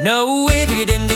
No way.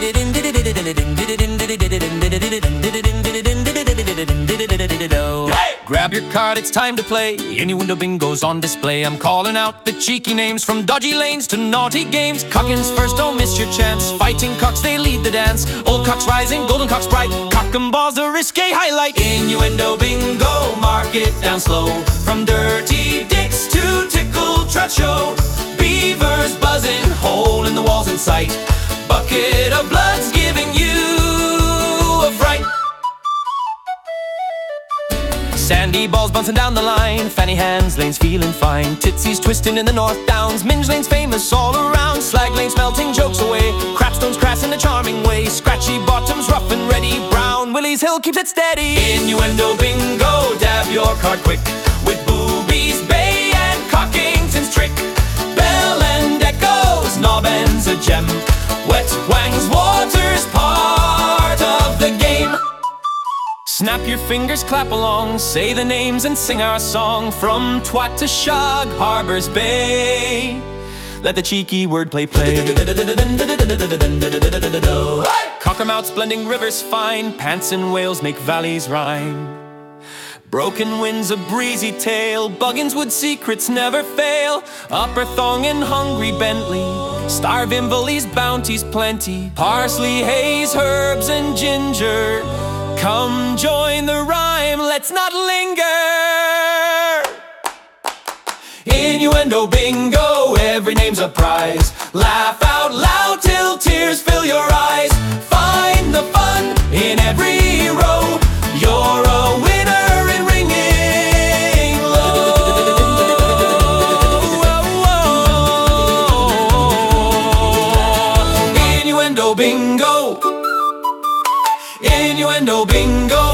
Grab your card, it's time to play. Innuendo bingo's on display. I'm calling out the cheeky names, from dodgy lanes to naughty games. Cockins first, don't miss your chance. Fighting cocks, they lead the dance. Old cocks rising, golden cocks bright. Cock and balls, a risque highlight. Innuendo bingo, mark it down slow. From dirty dicks to tickle trot show. Beavers buzzing, hole in the walls in sight. Bucket of blood's giving you a fright. Sandy balls bouncing down the line. Fanny hands, lanes feeling fine. Tootsies twisting in the North Downs. Minge lanes famous all around. Slag lanes melting jokes away. Crapstones crass in a charming way. Scratchy bottoms rough and ready. Brown Willie's Hill keeps it steady. Innuendo bingo, dab your card quick. With Boobies Bay and Cockington's trick. Bell and Echoes, Knob End's a gem. Wet Wang's water's part of the game. Snap your fingers, clap along, say the names and sing our song. From Twat to Shog, Harbour's Bay. Let the cheeky wordplay play. Cockermouths blending rivers fine. Pants and whales make valleys rhyme. Broken winds, a breezy tale. Buggins Wood secrets never fail. Upper Thong and Hungry Bentley. Starve Inverleys, bounties plenty. Parsley, haze, herbs and ginger. Come join the rhyme, let's not linger. Innuendo bingo, every name's a prize. Laugh out loud till tears fill your eyes. Find the fun in every row. You're a winner in ringing low. Innuendo bingo. Innuendo bingo.